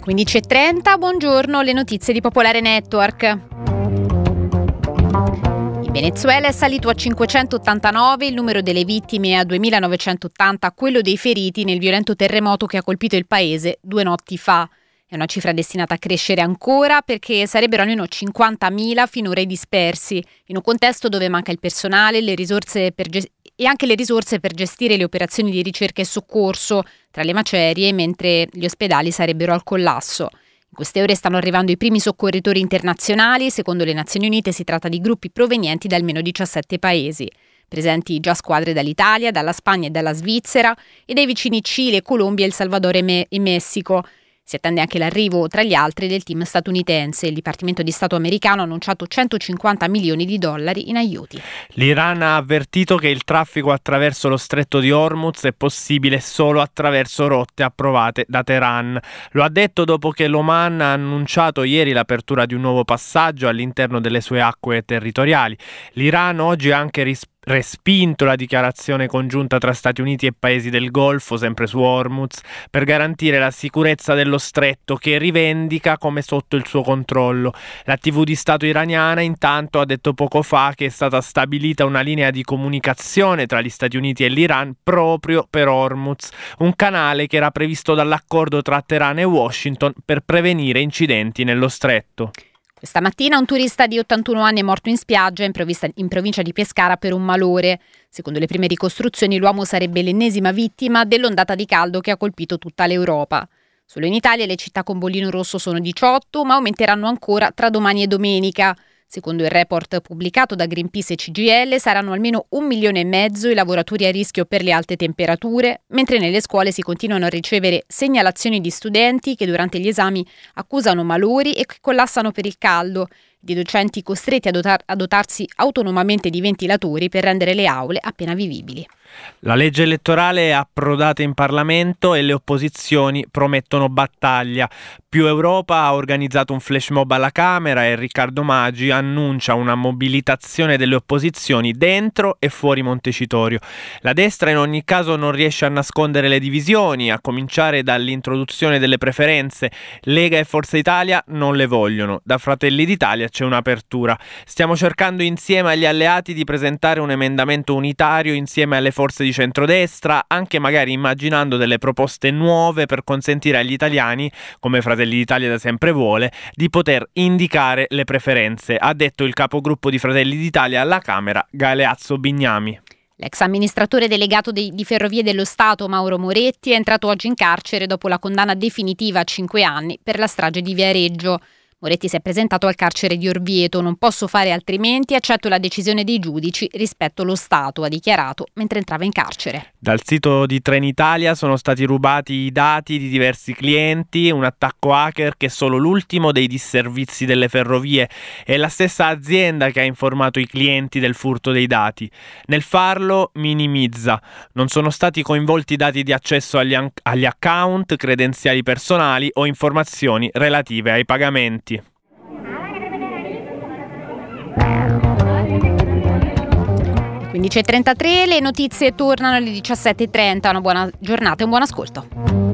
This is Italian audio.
15.30, buongiorno, le notizie di Popolare Network. In Venezuela è salito a 589 il numero delle vittime e a 2.980 quello dei feriti nel violento terremoto che ha colpito il paese 2 notti fa. È una cifra destinata a crescere ancora perché sarebbero almeno 50.000 finora i dispersi, in un contesto dove manca il personale, le risorse e anche le risorse per gestire le operazioni di ricerca e soccorso tra le macerie, mentre gli ospedali sarebbero al collasso. In queste ore stanno arrivando i primi soccorritori internazionali. Secondo le Nazioni Unite si tratta di gruppi provenienti da almeno 17 paesi. Presenti già squadre dall'Italia, dalla Spagna e dalla Svizzera e dai vicini Cile, Colombia, El Salvador e Messico. Si attende anche l'arrivo, tra gli altri, del team statunitense. Il Dipartimento di Stato americano ha annunciato $150 milioni in aiuti. L'Iran ha avvertito che il traffico attraverso lo stretto di Hormuz è possibile solo attraverso rotte approvate da Teheran. Lo ha detto dopo che l'Oman ha annunciato ieri l'apertura di un nuovo passaggio all'interno delle sue acque territoriali. L'Iran oggi ha anche respinto la dichiarazione congiunta tra Stati Uniti e paesi del Golfo, sempre su Hormuz, per garantire la sicurezza dello stretto, che rivendica come sotto il suo controllo. La TV di Stato iraniana intanto ha detto poco fa che è stata stabilita una linea di comunicazione tra gli Stati Uniti e l'Iran proprio per Hormuz, un canale che era previsto dall'accordo tra Teheran e Washington per prevenire incidenti nello stretto. Questa mattina un turista di 81 anni è morto in spiaggia in provincia di Pescara per un malore. Secondo le prime ricostruzioni l'uomo sarebbe l'ennesima vittima dell'ondata di caldo che ha colpito tutta l'Europa. Solo in Italia le città con bollino rosso sono 18, ma aumenteranno ancora tra domani e domenica. Secondo il report pubblicato da Greenpeace e CGIL saranno almeno 1,5 milioni i lavoratori a rischio per le alte temperature, mentre nelle scuole si continuano a ricevere segnalazioni di studenti che durante gli esami accusano malori e che collassano per il caldo, di docenti costretti a dotarsi autonomamente di ventilatori per rendere le aule appena vivibili. La legge elettorale è approdata in Parlamento e le opposizioni promettono battaglia. Più Europa ha organizzato un flash mob alla Camera e Riccardo Maggi annuncia una mobilitazione delle opposizioni dentro e fuori Montecitorio. La destra in ogni caso non riesce a nascondere le divisioni, a cominciare dall'introduzione delle preferenze. Lega e Forza Italia non le vogliono. Da Fratelli d'Italia c'è un'apertura. Stiamo cercando insieme agli alleati di presentare un emendamento unitario insieme alle forze di centrodestra, anche magari immaginando delle proposte nuove per consentire agli italiani, come Fratelli d'Italia da sempre vuole, di poter indicare le preferenze, ha detto il capogruppo di Fratelli d'Italia alla Camera, Galeazzo Bignami. L'ex amministratore delegato di Ferrovie dello Stato, Mauro Moretti, è entrato oggi in carcere dopo la condanna definitiva a 5 anni per la strage di Viareggio. Moretti si è presentato al carcere di Orvieto. Non posso fare altrimenti, accetto la decisione dei giudici, rispetto lo Stato, ha dichiarato mentre entrava in carcere. Dal sito di Trenitalia sono stati rubati i dati di diversi clienti, un attacco hacker che è solo l'ultimo dei disservizi delle ferrovie. È la stessa azienda che ha informato i clienti del furto dei dati. Nel farlo minimizza. Non sono stati coinvolti dati di accesso agli account, credenziali personali o informazioni relative ai pagamenti. 15.33, le notizie tornano alle 17.30. Una buona giornata e un buon ascolto.